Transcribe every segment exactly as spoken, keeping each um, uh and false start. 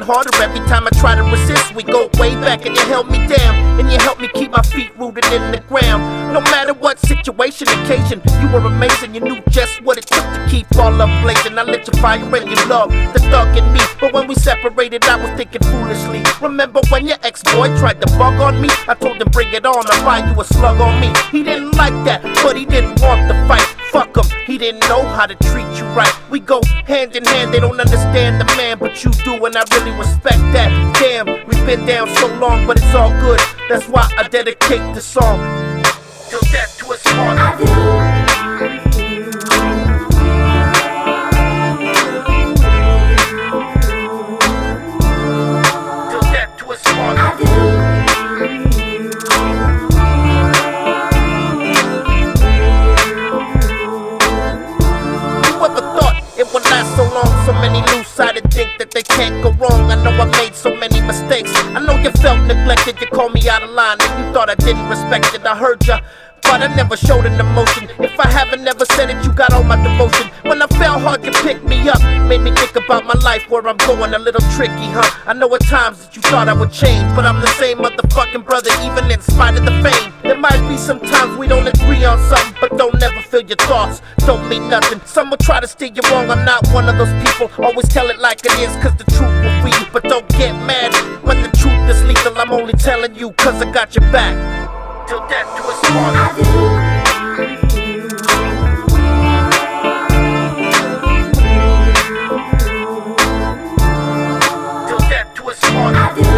harder every time I try to resist. We go way back and you held me down, and you helped me keep my feet rooted in the ground. No matter what situation, occasion, you were amazing. You knew just what it took to keep all up blazing. I lit your fire and you love the thug in me. But when we separated, I was thinking foolishly. Remember when your ex-boy tried to bug on me? I told him bring it on, I'll find you a slug on me. He didn't like that, but he didn't want the fight. Fuck him, he didn't know how to treat you right. We go hand in hand, they don't understand the man, but you do, and I really respect that. Damn, we've been down so long, but it's all good. That's why I dedicate this song. Till death to us part. I do. Till death to us part. I do. So long, so many loose-sided think that they can't go wrong. I know I made so many mistakes. I know you felt neglected, you called me out of line, and you thought I didn't respect it. I heard ya, but I never showed an emotion. If I haven't never said it, you got all my devotion. When I fell hard, you picked me up, made me think about my life, where I'm going, a little tricky, huh? I know at times that you thought I would change, but I'm the same motherfucking brother, even in spite of the fame. There might be some times we don't agree on something, but don't never feel your thoughts don't mean nothing. Some will try to steer you wrong, I'm not one of those people. Always tell it like it is, cause the truth will free you. But don't get mad when the truth is lethal. I'm only telling you cause I got your back. Till death to us part. I do. Till death to us part. I do.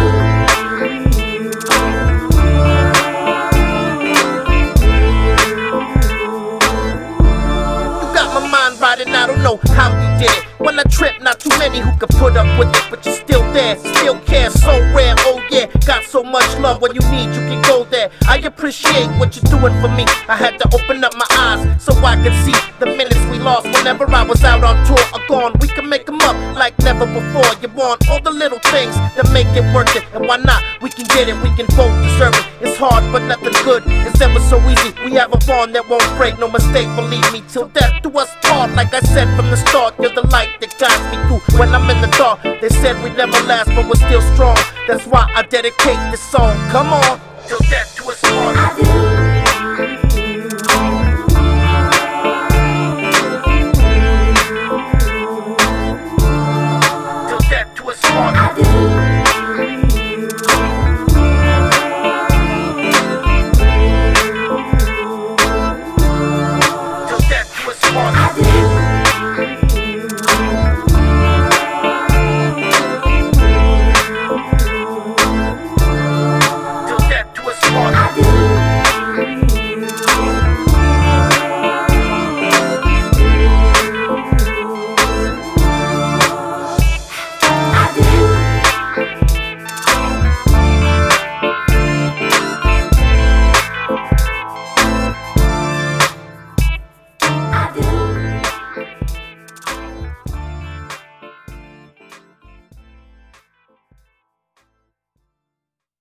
And I don't know how you did it. When I trip, not too many who could put up with it, but you're still there, still care, so rare, oh yeah. Got so much love, when you need, you can go there. I appreciate what you're doing for me. I had to open up my eyes so I could see the minutes we lost whenever I was out on tour or gone. We can make them up like never before. You want all the little things that make it worth it, and why not? We can get it, we can both deserve it. It's hard, but nothing good is ever so easy. We have a bond that won't break, no mistake, believe me. Till death do us part. Like I said from the start, you're the light that guides me through when I'm in the dark. They said we'd never last, but we're still strong. That's why I dedicate this song. Come on, till death to us part. I do.